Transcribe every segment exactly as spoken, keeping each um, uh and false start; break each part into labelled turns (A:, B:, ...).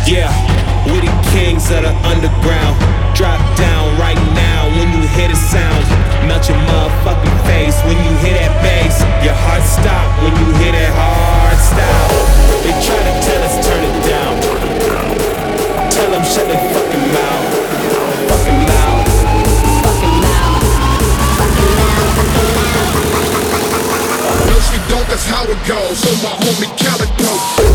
A: Yeah, we the kings of the underground. Drop down right now when you hear the sound. Melt your motherfucking face when you hear that bass. Your heart stop when you hear that hard style. They try to tell us turn it down. Tell them shut their fucking mouth. Fucking loud. Fucking loud. Fucking loud. Fucking loud.
B: No, she don't, that's how it goes. So my homie Calico.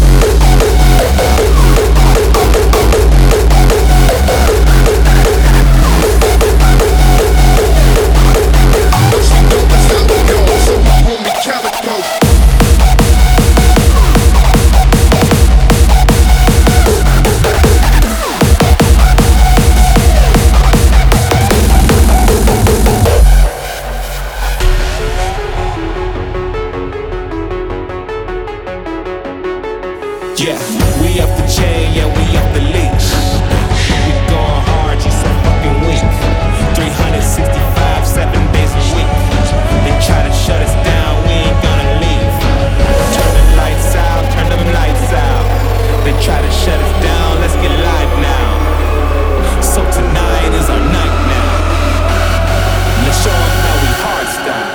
A: Yeah, we off the chain, yeah, we off the leash. We going hard, you so fucking weak. three hundred sixty-five, seven days a week. They try to shut us down, we ain't gonna leave. Turn the lights out, turn them lights out. They try to shut us down, let's get live now. So tonight is our night now. Let's show them how we hard style.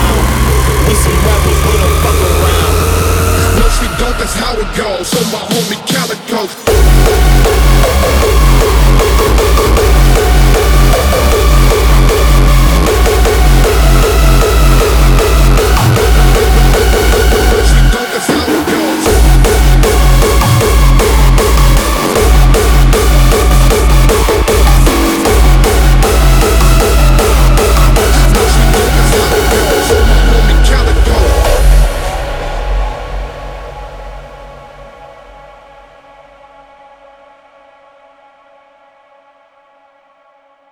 A: That's how it goes. So my homie